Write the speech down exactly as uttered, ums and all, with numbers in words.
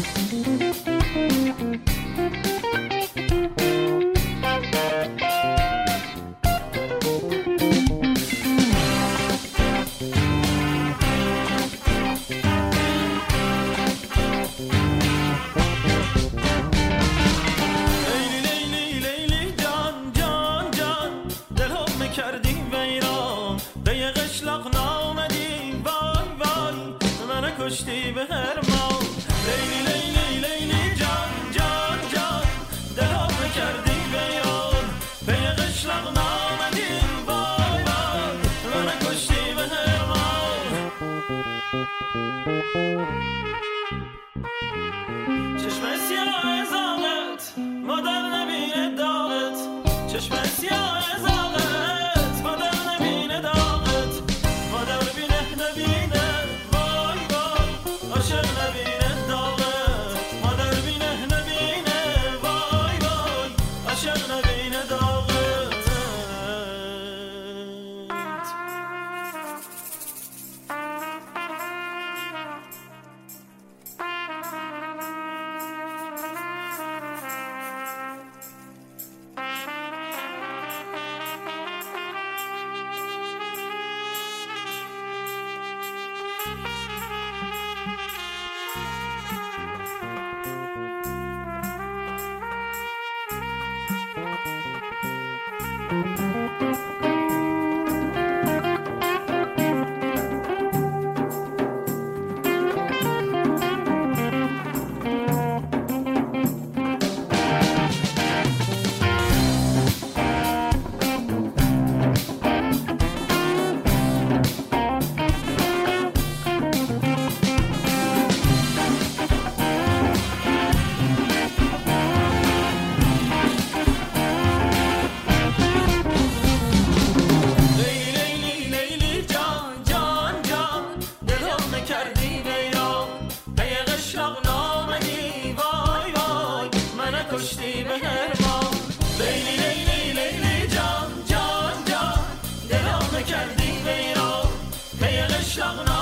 کشتی به هرمان لیلی لیلی لیلی جان جان جان دلم کردی بیان به قشلق نامدی وای وای من کشتی به هرمان چشم سیاه زاغت مادر نبینه داغت چشم سیاه زاغت مادر نبینه داغت مادر بینه نبینه عاشق نبینه داغت مادر بینه نبینه وای وای عاشق نبینه داغت کشتی به هرمان لیلی لیلی لیلی جان جان جان دلم کردی ویران پی قشلق